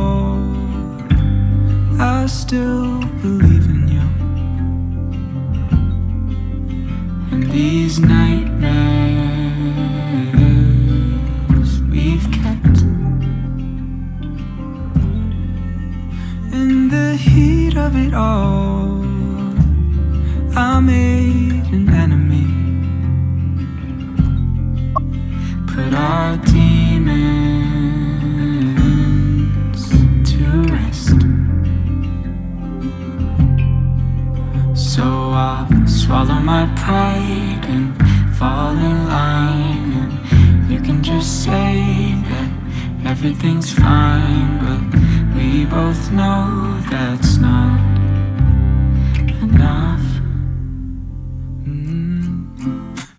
all, I still believe in you. And these nightmares we've kept, in the heat of it all, I made an enemy. Put our demons to rest. So I'll swallow my pride and fall in line, and you can just say that everything's fine, but we both know that